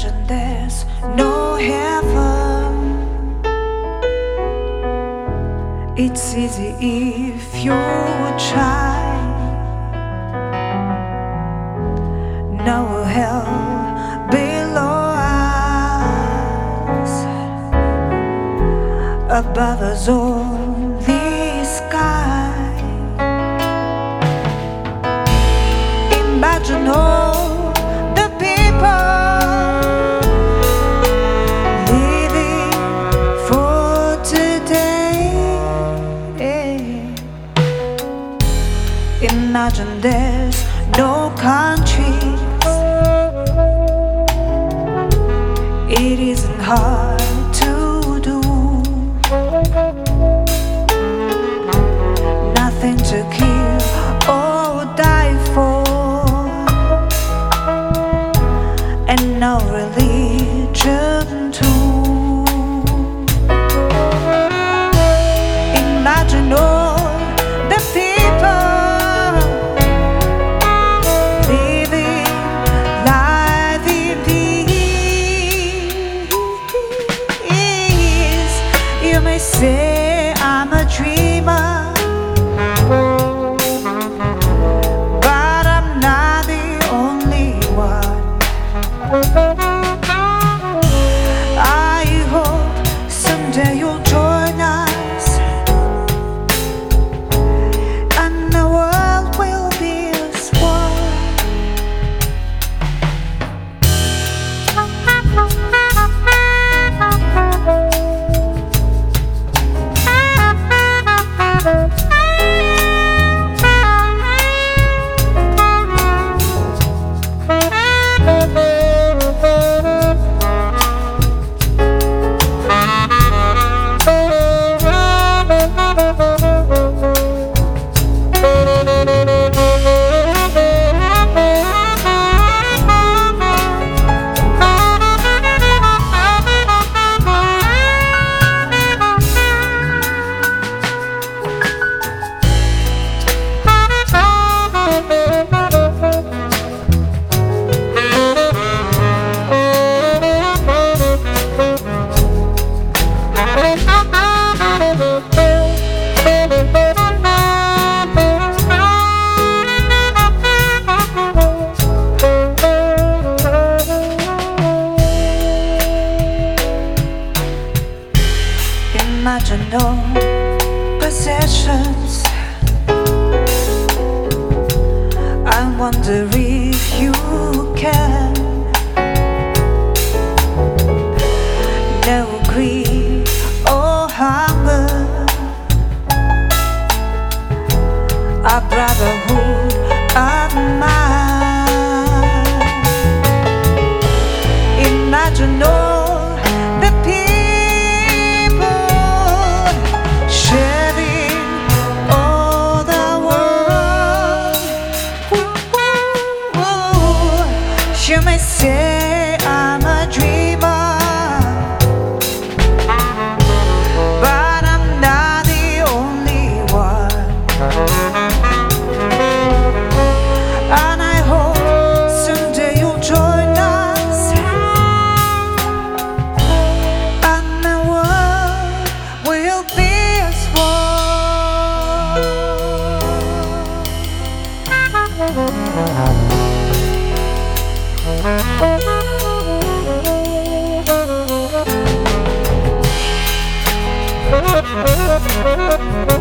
Imagine there's no heaven. It's easy if you try. No hell below us, above us only sky. Imagine all the people living for today. Imagine there's no countries. It isn't hard to do. Nothing to kill or die for, and no religion too. Imagine all the people living life in peace. You may say I'm a dreamer, but I'm not the only one. I hope someday you'll join us, and the world will be as one. Imagine no possessions. I wonder if you can. No greed or hunger, a brotherhood of mine. Imagine all the people sharing all the world. You may say I'm a dreamer, but I'm not the only one. And I hope someday you'll join us, and the world will be as one.